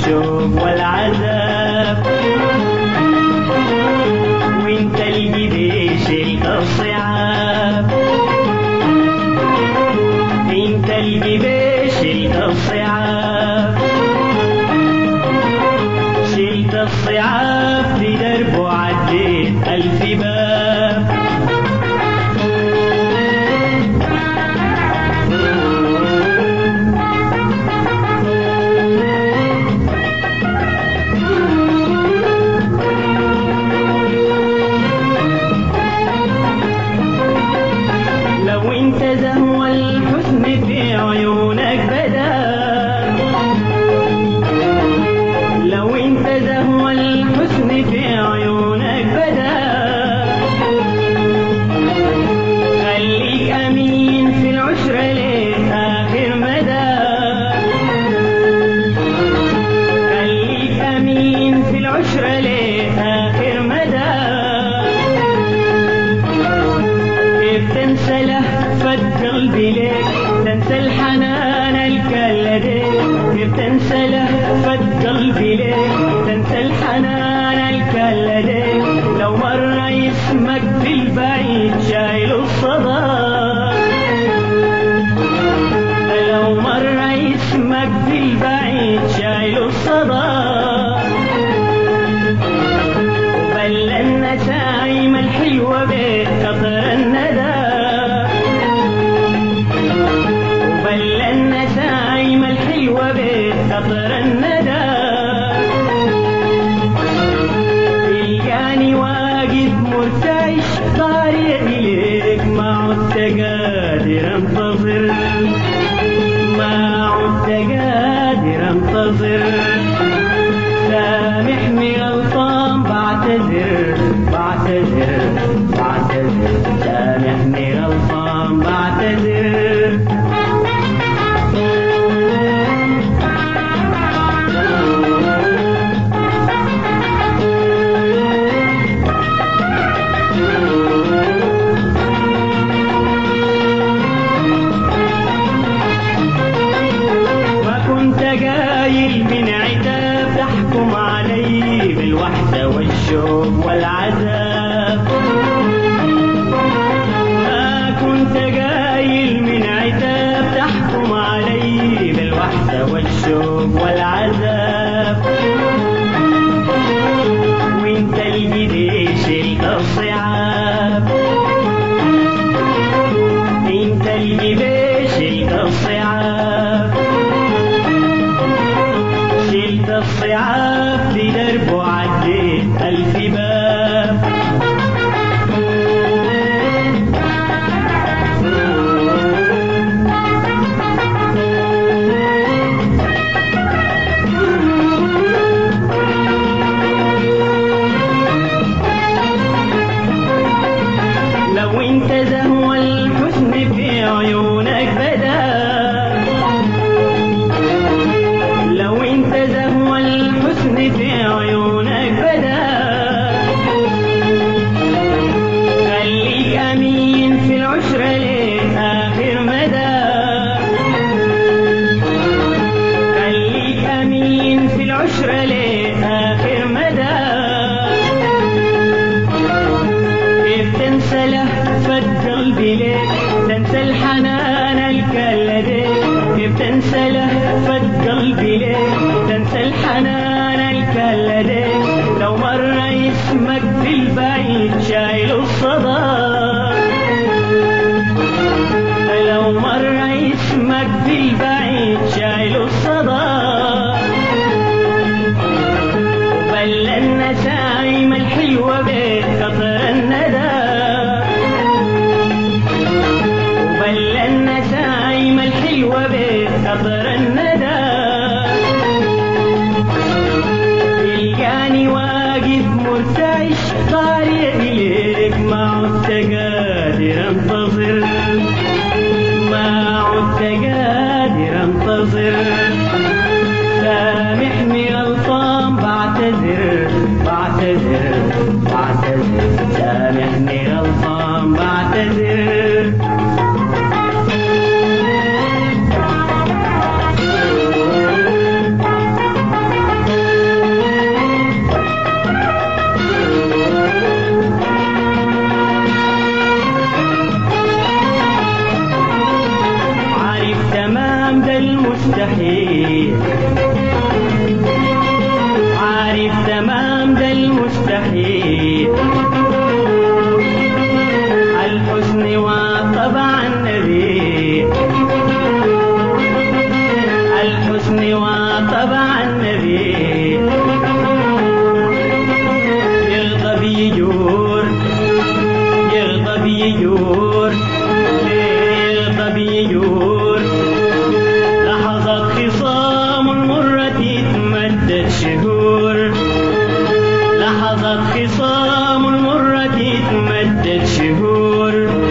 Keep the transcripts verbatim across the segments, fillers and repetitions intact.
والشوق والعذاب، وانت اللي بيشيل الصعاب، انت اللي بيشيل الصعاب، شلت الصعاب في درب وعديت ألف باب. لو انت زهو الحسن في عيونك بدا، لو انت زهو الحسن في عيونك بدا، خليك امين في العشرة لآخر مدى، خليك امين في العشرة لآخر مدى. كيف تنسى لهفة قلبي ليك، تنسى الحنان الكلديك، كيف تنسى لهفة قلبي ليك، تنسى الحنان الكلديك. لو مر اسمك في البعيد شايل الصدى، لو مر اسمك في البعيد شايل الصدى. وبل النسايم الحلوة بيت قطر الندى، وبل النسايم الحلوة بيت قطر الندى. تلقاني واقف مرتعش طارق إليك، ما عدت قادر انتظر، ما عدت قادر انتظر. سامحني غلطان بعتذر، بعتذر بعتذر، سامحني غلطان بعتذر. ما كنت قايل من عتاب تحكم علي بالوحدة والشوق والعذاب، ما كنت قايل من عتاب تحكم علي بالوحدة والشوق والعذاب، وانت اللي بيشيل الصعاب، انت اللي بيشيل الصعاب، شلت الصعاب في درب وعديت ألف باب. لو انت زهو الحسن في عيونك بدا، لو انت زهو الحسن في عيونك بدا، خليك امين في العشرة لآخر مدى، خليك امين في العشرة لآخر مدى. كيف تنسى لهفة قلبي ليك، تنسى الحنان الكلديك، كيف تنسى لهفة قلبي ليك، تنسى الحنان الكلديك. لو مر اسمك في البعيد شايل الصدى، لو مر اسمك في البعيد شايل الصدى. وبل النسايم الحلوة بيت قطر الندى، وبل النسايم الحلوة بيت قطر الندى. تلقاني واقف مرتعش طارق إليك، ما عدت شهور، لحظات خصام المرة تتمدد شهور.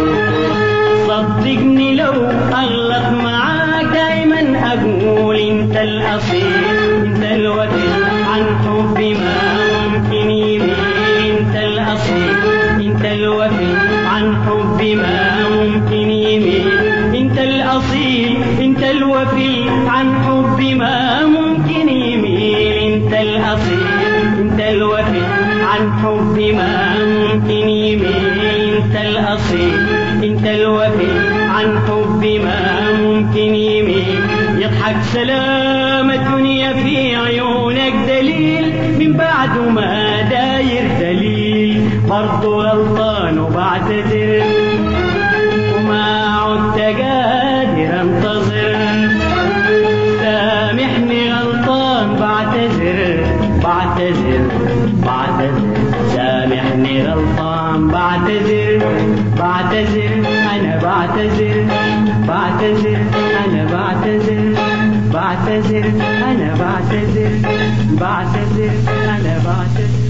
صدقني لو أغلط معاك دايما أقول انت الأصيل، انت الوكيل عن حبي ما ممكن يميل. انت الأصيل، انت الوكيل عن حبي ما ممكن يميل. انت الأصيل، انت الوفي عن حبي ما ممكن يميل. انت الأصيل، انت الوفي عن حبي ما ممكن يميل. انت الأصيل، انت الوفي عن حبي ما ممكن يميل. يضحك سلام الدنيا في عيونك دليل، من بعد ما داير دليل برضو غلطان وبعتذر، وما عدت قادر انتظر. سامحني غلطان بعتذر بعتذر بعتذر. سامحني غلطان بعتذر بعتذر. أنا بعتذر بعتذر. أنا بعتذر بعتذر. أنا بعتذر بعتذر. أنا بعتذر.